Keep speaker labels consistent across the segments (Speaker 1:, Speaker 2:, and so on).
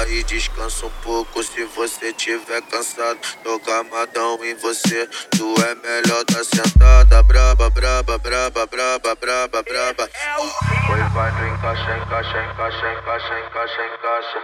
Speaker 1: e descansa um pouco se você tiver cansado. Tô gamadão em você, tu é melhor da sentada. Braba, braba, braba, braba, braba, braba. Oi, vai no encaixa, encaixa, encaixa, encaixa, encaixa, encaixa.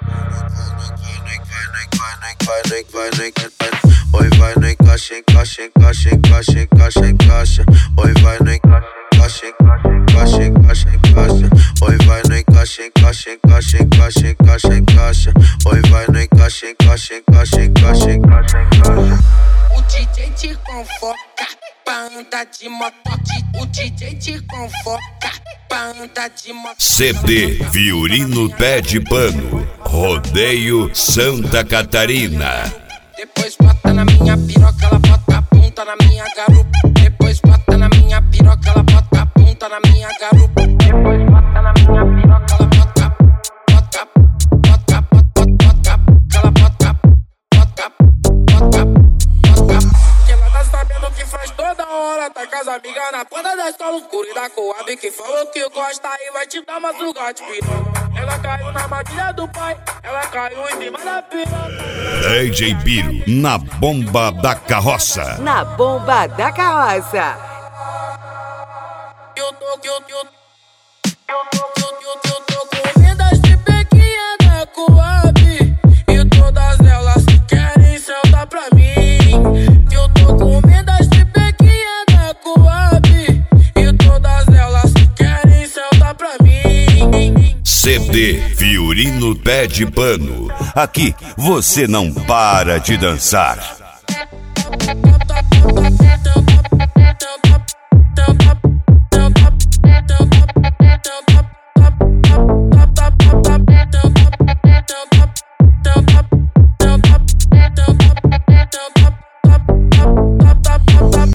Speaker 1: Oi, vai no encaixa, encaixa, encaixa, encaixa, encaixa, encaixa. Oi, vai no encaixa, encaixa, encaixa, encaixa. Oi, vai no encaixa, encaixa, encaixa, encaixa, encaixa, encaixa. Oi, vai no encaixa, encaixa, encaixa, encaixa, encaixa, encaixa.
Speaker 2: O DJ te convoca pra andar de motoque. O DJ te convoca pra andar de motoque.
Speaker 3: CD Fiorino Pé de Pano, Rodeio Santa Catarina.
Speaker 2: Depois bota na minha piroca, ela bota a ponta na minha garupa. Depois bota na minha piroca, ela bota a ponta na minha garupa. Depois bota na minha piroca, ela bota, bota, bota, bota, bota, ela bota, bota, bota, bota. Que ela tá sabendo que faz toda hora, tá com as amigas na ponta da escola escura e da Coab que falou que gosta e vai te dar mais lugar de piroca. Ela caiu na armadilha do pai, ela caiu em cima da piroca.
Speaker 3: DJ Biro, na bomba da carroça.
Speaker 4: Na bomba da carroça.
Speaker 2: Eu tô com vendas de pequinha da Coab e todas elas querem sentar pra mim. Eu tô com vendas de pequinha da Coab e todas elas querem sentar pra mim.
Speaker 3: CD Fiorino Pé de Pano. Aqui você não para de dançar.